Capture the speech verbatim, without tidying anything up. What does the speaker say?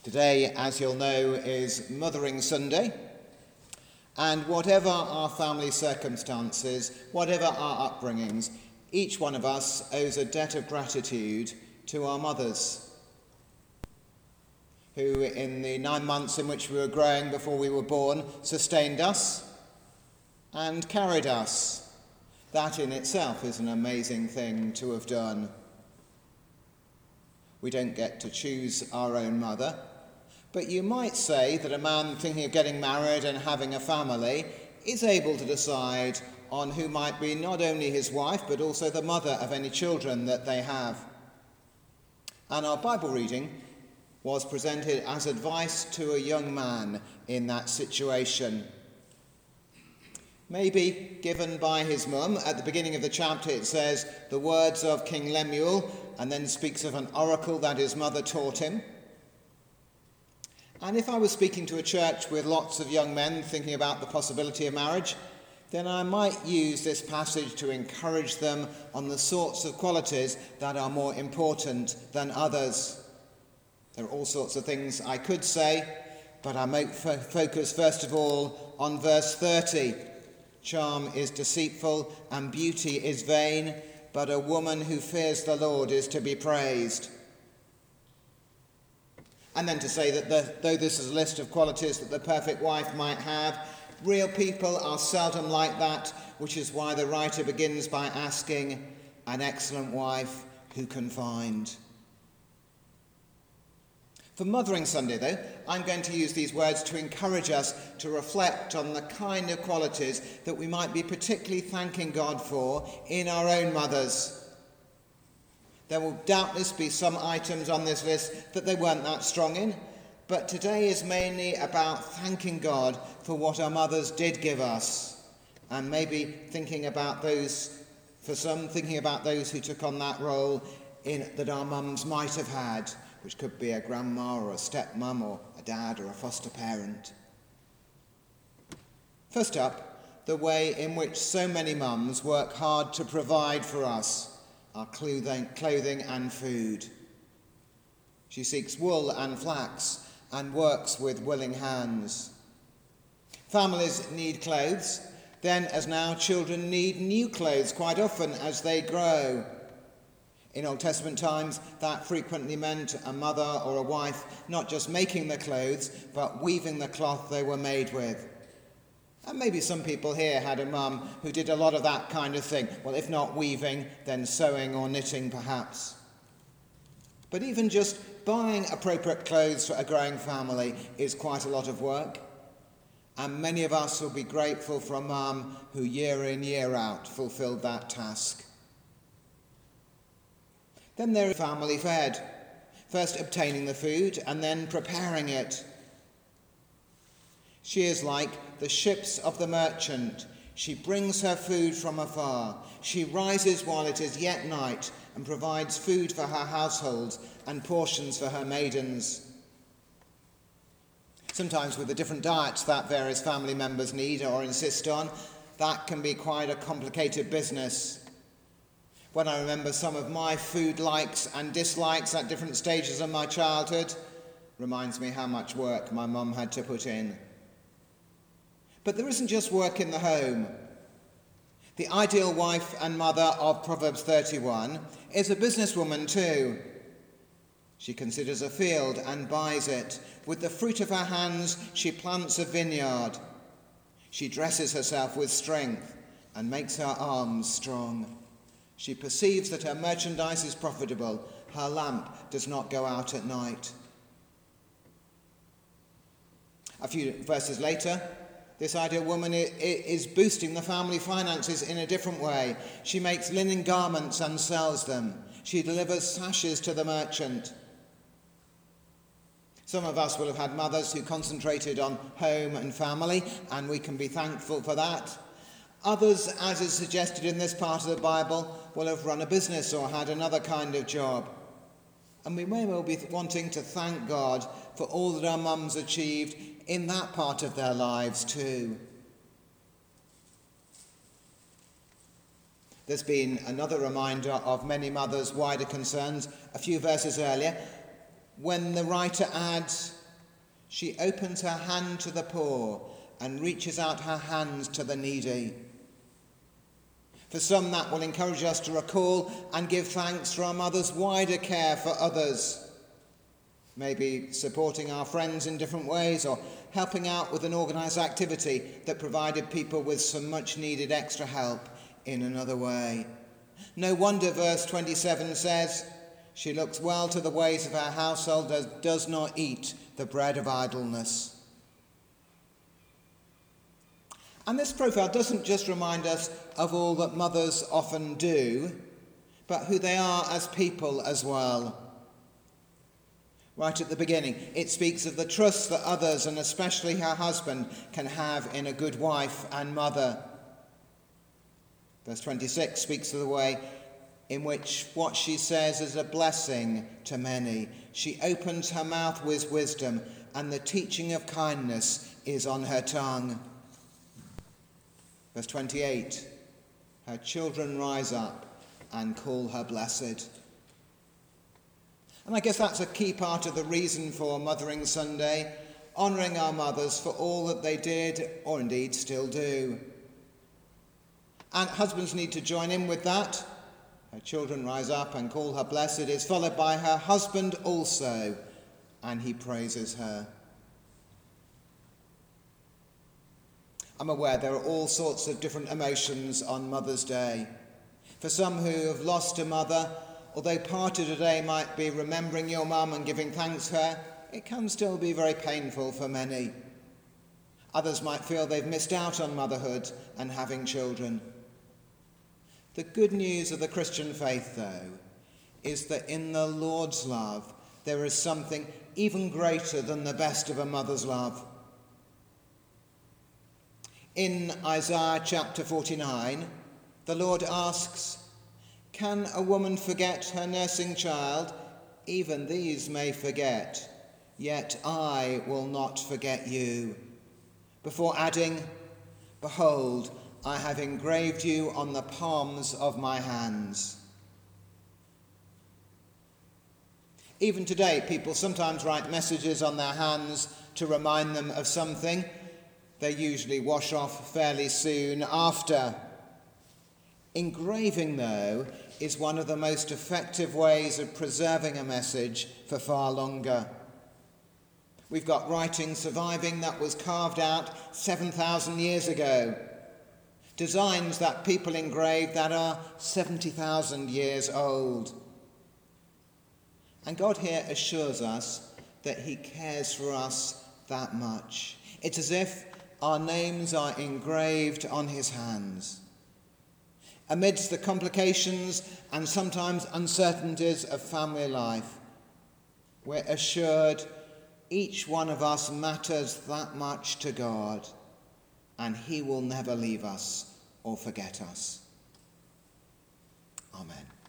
Today, as you'll know, is Mothering Sunday, and whatever our family circumstances, whatever our upbringings, each one of us owes a debt of gratitude to our mothers, who in the nine months in which we were growing before we were born, sustained us and carried us. That in itself is an amazing thing to have done. We don't get to choose our own mother, but you might say that a man thinking of getting married and having a family is able to decide on who might be not only his wife, but also the mother of any children that they have. And our Bible reading was presented as advice to a young man in that situation. Maybe given by his mum. At the beginning of the chapter it says the words of King Lemuel, and then speaks of an oracle that his mother taught him. And if I was speaking to a church with lots of young men thinking about the possibility of marriage, then I might use this passage to encourage them on the sorts of qualities that are more important than others. There are all sorts of things I could say, but I might fo- focus first of all on verse thirty. Charm is deceitful and beauty is vain, but a woman who fears the Lord is to be praised. And then to say that the, though this is a list of qualities that the perfect wife might have, real people are seldom like that, which is why the writer begins by asking, an excellent wife who can find? For Mothering Sunday, though, I'm going to use these words to encourage us to reflect on the kind of qualities that we might be particularly thanking God for in our own mothers. There will doubtless be some items on this list that they weren't that strong in, but today is mainly about thanking God for what our mothers did give us, and maybe thinking about those, for some, thinking about those who took on that role in, that our mums might have had, which could be a grandma or a stepmum or a dad or a foster parent. First up, the way in which so many mums work hard to provide for us our clothing, clothing and food. She seeks wool and flax and works with willing hands. Families need clothes. Then, as now, children need new clothes quite often as they grow. In Old Testament times, that frequently meant a mother or a wife not just making the clothes, but weaving the cloth they were made with. And maybe some people here had a mum who did a lot of that kind of thing. Well, if not weaving, then sewing or knitting perhaps. But even just buying appropriate clothes for a growing family is quite a lot of work. And many of us will be grateful for a mum who year in, year out fulfilled that task. Then there is family fed, first obtaining the food and then preparing it. She is like the ships of the merchant. She brings her food from afar. She rises while it is yet night and provides food for her household and portions for her maidens. Sometimes with the different diets that various family members need or insist on, that can be quite a complicated business. When I remember some of my food likes and dislikes at different stages of my childhood, reminds me how much work my mum had to put in. But there isn't just work in the home. The ideal wife and mother of Proverbs thirty-one is a businesswoman too. She considers a field and buys it. With the fruit of her hands, she plants a vineyard. She dresses herself with strength and makes her arms strong. She perceives that her merchandise is profitable. Her lamp does not go out at night. A few verses later, this ideal woman is boosting the family finances in a different way. She makes linen garments and sells them. She delivers sashes to the merchant. Some of us will have had mothers who concentrated on home and family, and we can be thankful for that. Others, as is suggested in this part of the Bible, will have run a business or had another kind of job. And we may well be wanting to thank God for all that our mums achieved in that part of their lives too. There's been another reminder of many mothers' wider concerns a few verses earlier. when the writer adds, she opens her hand to the poor and reaches out her hands to the needy. For some, that will encourage us to recall and give thanks for our mother's wider care for others, maybe supporting our friends in different ways or helping out with an organised activity that provided people with some much needed extra help in another way. No wonder verse twenty-seven says, she looks well to the ways of her household and does not eat the bread of idleness. And this profile doesn't just remind us of all that mothers often do, but who they are as people as well. Right at the beginning, it speaks of the trust that others, and especially her husband, can have in a good wife and mother. Verse twenty-six speaks of the way in which what she says is a blessing to many. She opens her mouth with wisdom, and the teaching of kindness is on her tongue. Verse twenty-eight, her children rise up and call her blessed. And I guess that's a key part of the reason for Mothering Sunday, honouring our mothers for all that they did, or indeed still do. And husbands need to join in with that. Her children rise up and call her blessed is followed by her husband also, and he praises her. I'm aware there are all sorts of different emotions on Mother's Day. For some who have lost a mother, although part of today might be remembering your mum and giving thanks to her, it can still be very painful for many. Others might feel they've missed out on motherhood and having children. The good news of the Christian faith, though, is that in the Lord's love there is something even greater than the best of a mother's love. In Isaiah chapter forty-nine, the Lord asks, "Can a woman forget her nursing child? Even these may forget, yet I will not forget you." Before adding, "Behold, I have engraved you on the palms of my hands." Even today, people sometimes write messages on their hands to remind them of something. They usually wash off fairly soon after. Engraving, though, is one of the most effective ways of preserving a message for far longer. We've got writing surviving that was carved out seven thousand years ago. Designs that people engraved that are seventy thousand years old. And God here assures us that he cares for us that much. It's as if our names are engraved on his hands. Amidst the complications and sometimes uncertainties of family life, we're assured each one of us matters that much to God, and he will never leave us or forget us. Amen.